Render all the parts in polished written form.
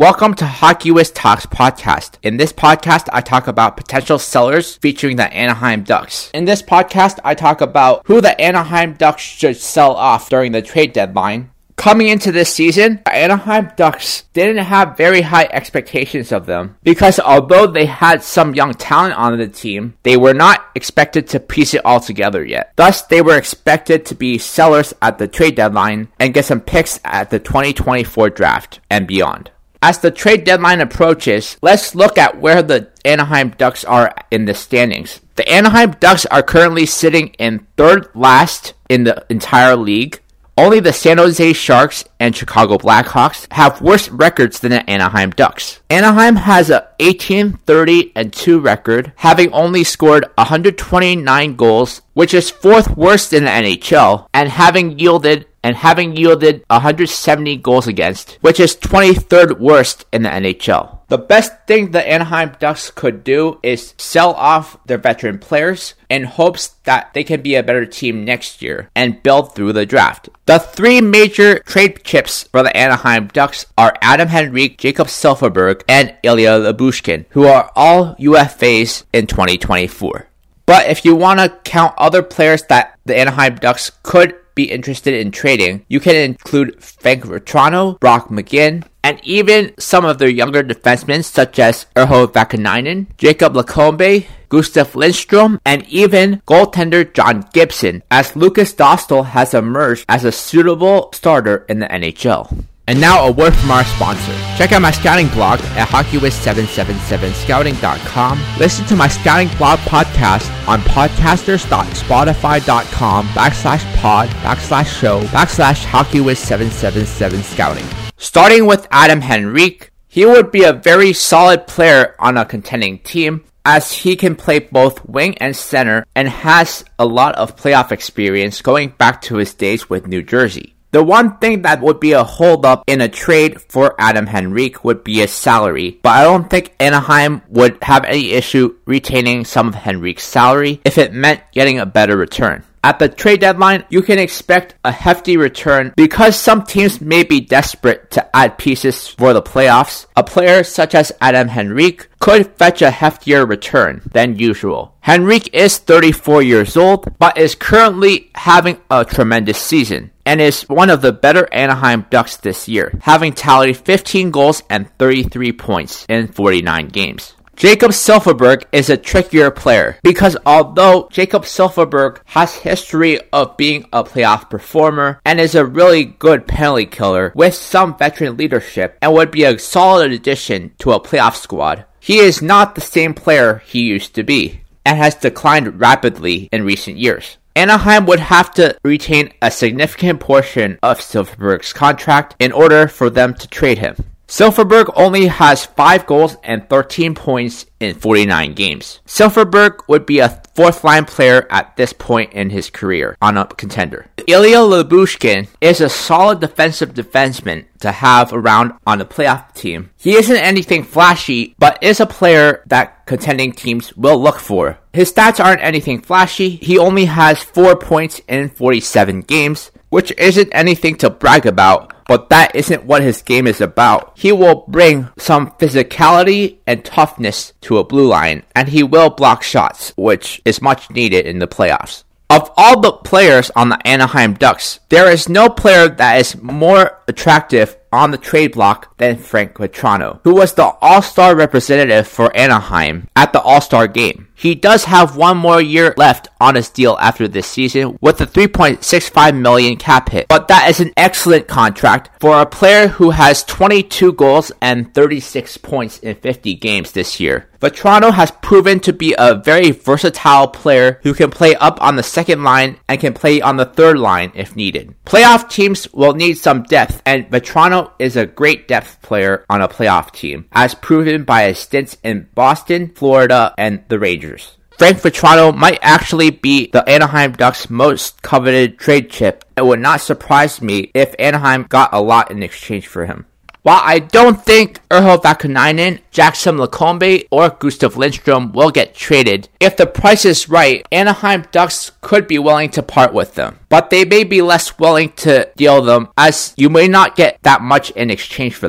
Welcome to Hockey Whiz Talks podcast. In this podcast, I talk about potential sellers featuring the Anaheim Ducks. In this podcast, I talk about who the Anaheim Ducks should sell off during the trade deadline. Coming into this season, the Anaheim Ducks didn't have very high expectations of them because although they had some young talent on the team, they were not expected to piece it all together yet. Thus, they were expected to be sellers at the trade deadline and get some picks at the 2024 draft and beyond. As the trade deadline approaches, let's look at where the Anaheim Ducks are in the standings. The Anaheim Ducks are currently sitting in third last in the entire league. Only the San Jose Sharks and Chicago Blackhawks have worse records than the Anaheim Ducks. Anaheim has a 18-30-2 record, having only scored 129 goals, which is fourth worst in the NHL, and having yielded 170 goals against, which is 23rd worst in the NHL. The best thing the Anaheim Ducks could do is sell off their veteran players in hopes that they can be a better team next year and build through the draft. The three major trade chips for the Anaheim Ducks are Adam Henrique, Jakob Silfverberg, and Ilya Lyubushkin, who are all UFAs in 2024. But if you want to count other players that the Anaheim Ducks could be interested in trading, you can include Frank Vatrano, Brock McGinn, and even some of their younger defensemen such as Urho Vakanainen, Jacob Lacombe, Gustav Lindstrom, and even goaltender John Gibson, as Lucas Dostal has emerged as a suitable starter in the NHL. And now a word from our sponsor. Check out my scouting blog at HockeyWiz777scouting.com. Listen to my scouting blog podcast on podcasters.spotify.com/pod/show/HockeyWiz777scouting. Starting with Adam Henrique, he would be a very solid player on a contending team, as he can play both wing and center and has a lot of playoff experience going back to his days with New Jersey. The one thing that would be a holdup in a trade for Adam Henrique would be his salary, but I don't think Anaheim would have any issue retaining some of Henrique's salary if it meant getting a better return. At the trade deadline, you can expect a hefty return because some teams may be desperate to add pieces for the playoffs. A player such as Adam Henrique could fetch a heftier return than usual. Henrique is 34 years old, but is currently having a tremendous season and is one of the better Anaheim Ducks this year, having tallied 15 goals and 33 points in 49 games. Jakob Silfverberg is a trickier player because although Jakob Silfverberg has history of being a playoff performer and is a really good penalty killer with some veteran leadership and would be a solid addition to a playoff squad, he is not the same player he used to be and has declined rapidly in recent years. Anaheim would have to retain a significant portion of Silfverberg's contract in order for them to trade him. Silfverberg only has 5 goals and 13 points in 49 games. Silfverberg would be a fourth-line player at this point in his career on a contender. Ilya Lyubushkin is a solid defensive defenseman to have around on a playoff team. He isn't anything flashy, but is a player that contending teams will look for. His stats aren't anything flashy. He only has 4 points in 47 games, which isn't anything to brag about, but that isn't what his game is about. He will bring some physicality and toughness to a blue line, and he will block shots, which is much needed in the playoffs. Of all the players on the Anaheim Ducks, there is no player that is more attractive on the trade block than Frank Vatrano, who was the All-Star representative for Anaheim at the All-Star game. He does have one more year left on his deal after this season with a $3.65 million cap hit, but that is an excellent contract for a player who has 22 goals and 36 points in 50 games this year. Vatrano has proven to be a very versatile player who can play up on the second line and can play on the third line if needed. Playoff teams will need some depth, and Vatrano is a great depth player on a playoff team, as proven by his stints in Boston, Florida, and the Rangers. Frank Vatrano might actually be the Anaheim Ducks' most coveted trade chip. It would not surprise me if Anaheim got a lot in exchange for him. While I don't think Urho Vakanainen, Jackson Lacombe, or Gustav Lindstrom will get traded, if the price is right, Anaheim Ducks could be willing to part with them. But they may be less willing to deal them, as you may not get that much in exchange for them.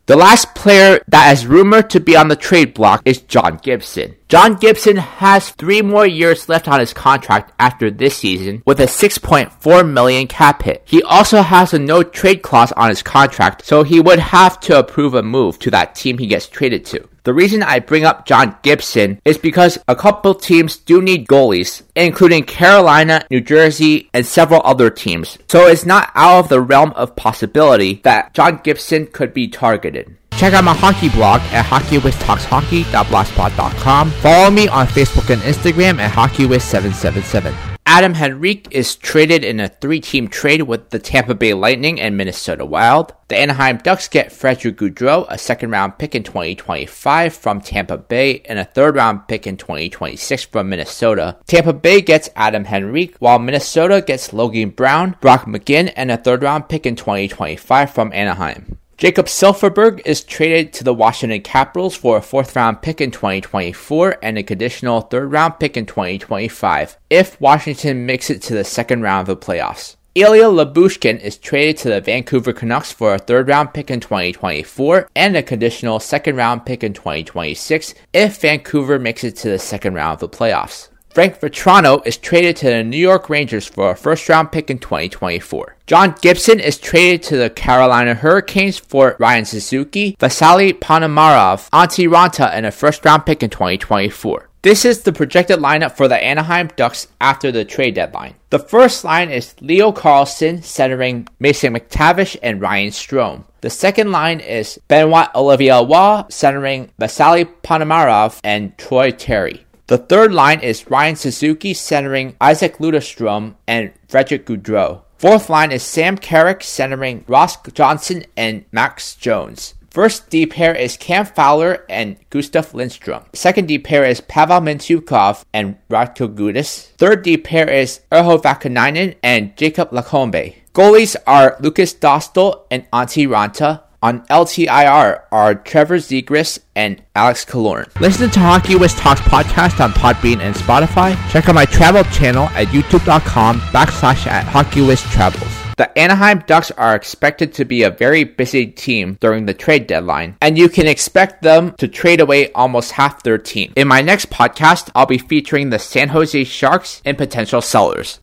The last player that is rumored to be on the trade block is John Gibson. John Gibson has 3 more years left on his contract after this season with a $6.4 million cap hit. He also has a no trade clause on his contract, so he would have to approve a move to that team he gets traded to. The reason I bring up John Gibson is because a couple teams do need goalies, including Carolina, New Jersey, and several other teams. So it's not out of the realm of possibility that John Gibson could be targeted. Check out my hockey blog at hockeywiztalkshockey.blogspot.com. Follow me on Facebook and Instagram at hockeywiz777. Adam Henrique is traded in a 3-team trade with the Tampa Bay Lightning and Minnesota Wild. The Anaheim Ducks get Frederick Gaudreau, a 2nd-round pick in 2025 from Tampa Bay, and a 3rd-round pick in 2026 from Minnesota. Tampa Bay gets Adam Henrique, while Minnesota gets Logan Brown, Brock McGinn, and a 3rd-round pick in 2025 from Anaheim. Jacob Silfverberg is traded to the Washington Capitals for a 4th-round pick in 2024 and a conditional 3rd-round pick in 2025 if Washington makes it to the 2nd round of the playoffs. Ilya Lyubushkin is traded to the Vancouver Canucks for a 3rd-round pick in 2024 and a conditional 2nd-round pick in 2026 if Vancouver makes it to the 2nd round of the playoffs. Frank Vatrano is traded to the New York Rangers for a 1st-round pick in 2024. John Gibson is traded to the Carolina Hurricanes for Ryan Suzuki, Vasily Ponomarov, Antti Raanta, and a 1st-round pick in 2024. This is the projected lineup for the Anaheim Ducks after the trade deadline. The first line is Leo Carlsson centering Mason McTavish and Ryan Strome. The second line is Benoit Olivier centering Vasily Ponomarov and Troy Terry. The third line is Ryan Suzuki centering Isaac Ludestrom and Frederick Gaudreau. Fourth line is Sam Carrick centering Ross Johnson and Max Jones. First D pair is Cam Fowler and Gustav Lindstrom. Second D pair is Pavel Mintyukov and Radko Gudas. Third D pair is Urho Vakanainen and Jacob Lacombe. Goalies are Lucas Dostal and Antti Raanta. On LTIR are Trevor Zegras and Alex Killorn. Listen to Hockey Wiz Talks podcast on Podbean and Spotify. Check out my travel channel at youtube.com/HockeyWizTravels. The Anaheim Ducks are expected to be a very busy team during the trade deadline, and you can expect them to trade away almost half their team. In my next podcast, I'll be featuring the San Jose Sharks and potential sellers.